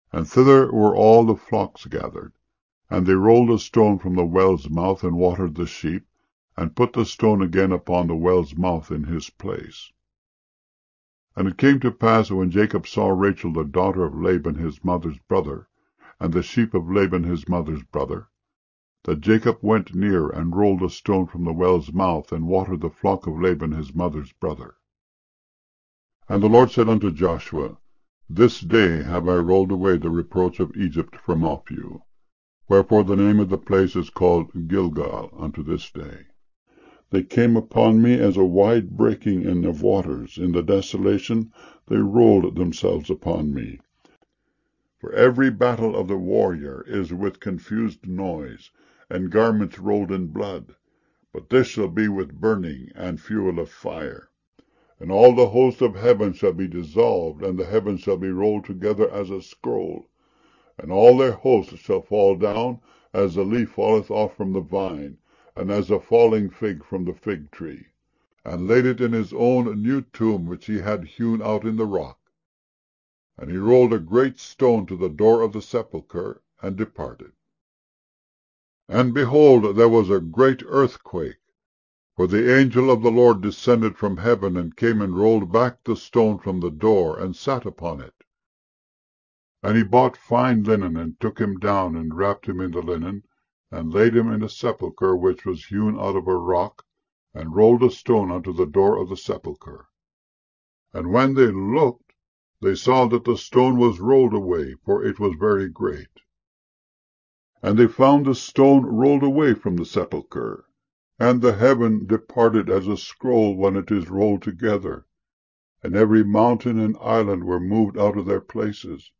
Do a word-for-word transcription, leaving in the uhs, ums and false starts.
And thither were all the flocks gathered. And they rolled a stone from the well's mouth, and watered the sheep, and put the stone again upon the well's mouth in his place. And it came to pass, when Jacob saw Rachel the daughter of Laban his mother's brother, and the sheep of Laban his mother's brother, that Jacob went near, and rolled a stone from the well's mouth, and watered the flock of Laban his mother's brother. And the Lord said unto Joshua, This day have I rolled away the reproach of Egypt from off you. Wherefore the name of the place is called Gilgal unto this day. They came upon me as a wide breaking in of waters. In the desolation they rolled themselves upon me. For every battle of the warrior is with confused noise, and garments rolled in blood. But this shall be with burning and fuel of fire. And all the host of heaven shall be dissolved, and the heavens shall be rolled together as a scroll. And all their hosts shall fall down, as the leaf falleth off from the vine, and as a falling fig from the fig tree. And laid it in his own new tomb, which he had hewn out in the rock. And he rolled a great stone to the door of the sepulchre, and departed. And behold, there was a great earthquake, for the angel of the Lord descended from heaven, and came and rolled back the stone from the door, and sat upon it. And he bought fine linen, and took him down, and wrapped him in the linen, and laid him in a sepulchre which was hewn out of a rock, and rolled a stone unto the door of the sepulchre. And when they looked, they saw that the stone was rolled away, for it was very great. And they found the stone rolled away from the sepulchre, and the heaven departed as a scroll when it is rolled together, and every mountain and island were moved out of their places,